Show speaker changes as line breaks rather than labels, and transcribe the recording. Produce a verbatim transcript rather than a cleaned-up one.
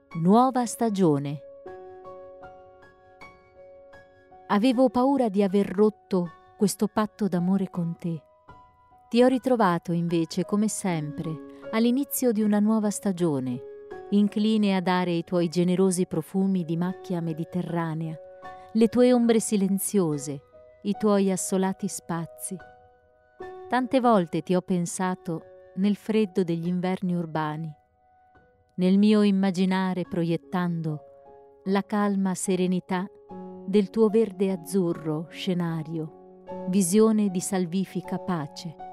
Nuova stagione. Avevo paura di aver rotto questo patto d'amore con te. Ti ho ritrovato invece, come sempre, all'inizio di una nuova stagione, incline a dare i tuoi generosi profumi di macchia mediterranea, le tue ombre silenziose, i tuoi assolati spazi. Tante volte ti ho pensato nel freddo degli inverni urbani, nel mio immaginare proiettando la calma serenità del tuo verde azzurro scenario, visione di salvifica pace.